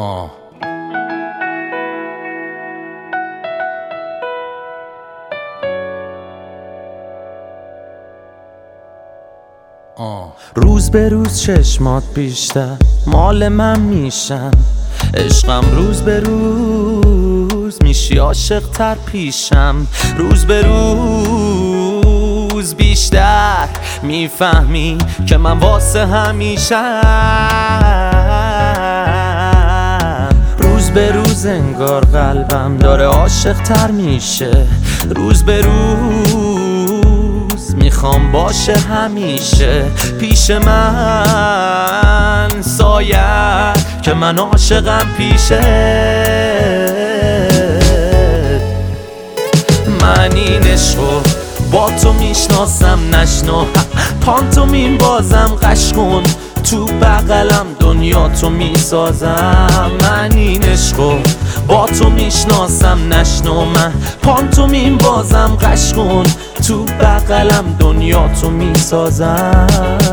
آه روز به روز چشمات بیشتر مال من میشن، عشقم روز به روز میشی عاشق تر پیشم، روز به روز بیشتر میفهمی که من واسه همیشم، روز به روز انگار قلبم داره عاشق تر میشه، روز به روز میخوام باشه همیشه پیش من سایه که من عاشقم پیشه، من این عشقو با تو میشناسم نشنو پانتومین بازم قش کن تو بغلم دنیا تو میسازم، من این عشقو با تو میشناسم نشنو من پانتومین بازم قش کن تو بغلم دنیا تو میسازم،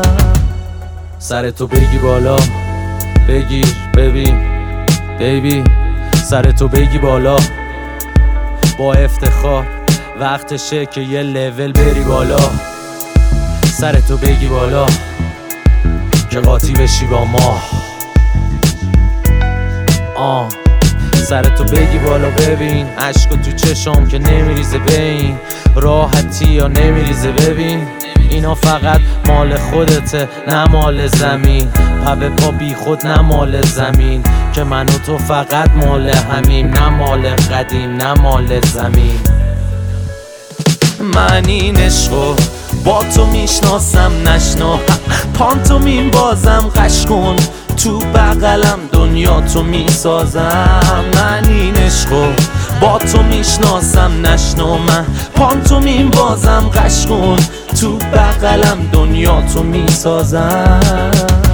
سرتو بگی بالا بگیر ببین بیبی، سرتو بگی بالا با افتخار وقتشه که یه لول بری بالا، سرتو بگی بالا که قاطی بشی با ما، سرتو بگی بالا ببین عشقو تو چشم که نمیریزه، بین راحتی یا نمیریزه، ببین اینا فقط مال خودته نه مال زمین، پا بی خود نه مال زمین که من و تو فقط مال همین، نه مال قدیم نه مال زمین، من این عشقو با تو میشناسم نشنو پانتومین بازم قش کن تو بغلم دنیا تو میسازم، من این عشقو با تو میشناسم نشنو من پانتومین بازم قش کن تو بغلم دنیا تو میسازم،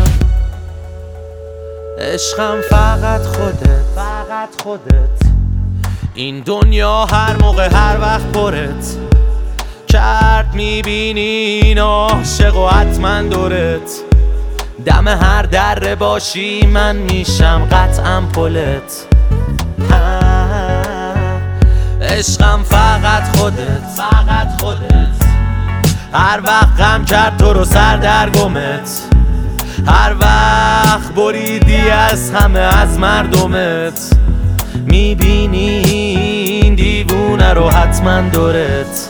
عشقم فقط خودت این دنیا هر موقع هر وقت پرت کرد میبینین عاشق و حتما دورت، دم هر دره باشی من میشم قطعا پلت، عشقم فقط خودت هر وقت غم کرد تو رو سر در گمت، هر وقت بریدی از همه از مردمت، میبینی دیوونه رو حتما دورت،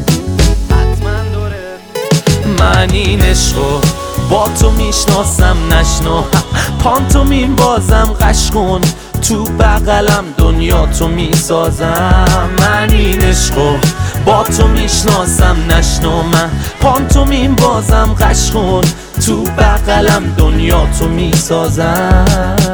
من این عشقو با تو میشناسم نشنو پانتومین بازم قش کن تو بغلم دنیا تو میسازم، من این عشقو با تو میشناسم نشنو من پانتومین بازم قش کن تو بغلم دنیا تو میسازم.